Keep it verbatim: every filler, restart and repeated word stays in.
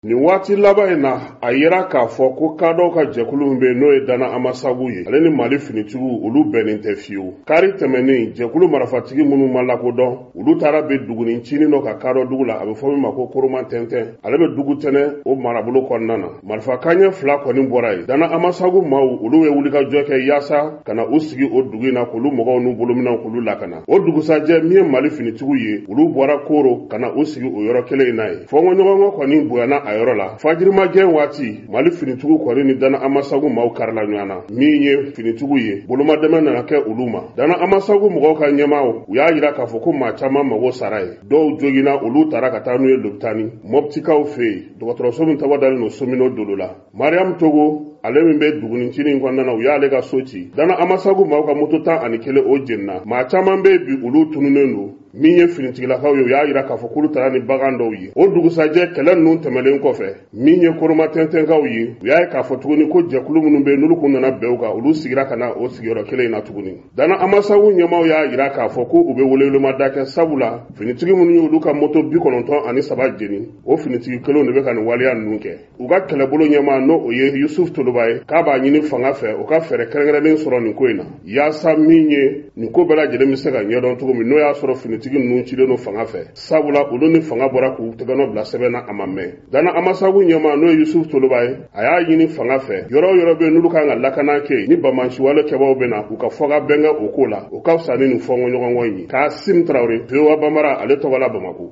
Ni waati laban in na a yira k'a fɔ ko kadɔw ka jɛkulu bɛ n'o ye Dana Amasagu ye ale ni Mali finitigiw olu bɛnnen tɛ fiyewu. Kari tɛmɛnen jɛkulu marifatigi minnu ma lakodɔn olu taara bɛ duguni cinin dɔ ka kadɔ dugu la a bɛ fɔ min ma ko Koroman Tɛntɛn ale bɛ dugu tɛnɛ o marabolo kɔnɔna na. Marifa kanɲɛ fila kɔni bɔra yen. Dana Amasagu maaw olu ye wulikajɔ kɛ yaasa ka na u sigi o dugu in na k'olu mɔgɔw n'u bolominɛw k'olu lakana. O dugusajɛ min ye Mali finitigiw ye olu bɔra Koro ka na u sigi o yɔrɔ kelen in na ye. Fɔnkɔɲɔgɔnkɔ kɔni bonyana a yɔrɔ la. Fajirimajɛ waati Mali finitigiw kɔni ni Dana Amasagu maaw karila ɲɔgɔn na min ye finitigiw ye bolomadɛmɛ nana kɛ olu ma. Dana Amasagu mɔgɔw ka ɲɛmaaw u y'a yira k'a fɔ ko maa caman mago sara ye. Dɔw joginna olu taara ka taa n'u ye lopitani Moptikaw fɛ yen dɔgɔtɔrɔso min tɔgɔ dalen don Somino Dolo la. Mariam Togo ale min bɛ duguni cinin kɔnɔna na u y'ale ka so ci. Dana Amasagu maaw ka moto tan ani kelen o jenina. Maa caman bɛ bi olu tununnen don min ye finitigilakaw ye u y'a yira k'a fɔ k'olu taara ni bagan dɔw ye. O dugusajɛ kɛlɛ ninnu tɛmɛlen kɔfɛ min ye Koroman Tɛntɛnkaw ye u y'a ye k'a fɔ tuguni ko jɛkulu minnu bɛ n'olu kun nana bɛn u kan olu sigira ka na o sigiyɔrɔ kelen in na tuguni. Dana Amasagu ɲɛmaaw y'a yira k'a fɔ ko u bɛ welewelemada kɛ sabula finitigi minnu ye olu ka moto bi kɔnɔntɔn ani saba jeni o finitigi kelenw de bɛ ka nin waleya ninnu kɛ. U ka kɛlɛbolo ɲɛmaa n'o o ye Yusuf Toloba ye k'a b'a ɲini fanga fɛ o ka fɛɛrɛ kɛrɛnkɛrɛnnen sɔrɔ nin ko in na yaasa min ye nin ko bɛɛ lajɛlen bɛ se ka ɲɛdɔn cogo min n'o y'a sɔrɔ finitigi ninnu cilen don fanga fɛ sabula olu ni fanga bɔra k'u tɛgɛnɔ bila sɛbɛn na a ma mɛn. Dana Amasagu ɲɛmaa n'o ye Yusuf Toloba ye a y'a ɲini fanga fɛ yɔrɔ yɔrɔ bɛ n'olu kan ka lakana kɛ ni bamansiwale kɛbaw bɛ na u ka fɔ ka bɛnkɛ o ko la o ka fisa ni nin fɔnkɔɲɔgɔnkɔ in ye. K'a Sim Traoré P O A Banbara ale tɔgɔ la Bamako.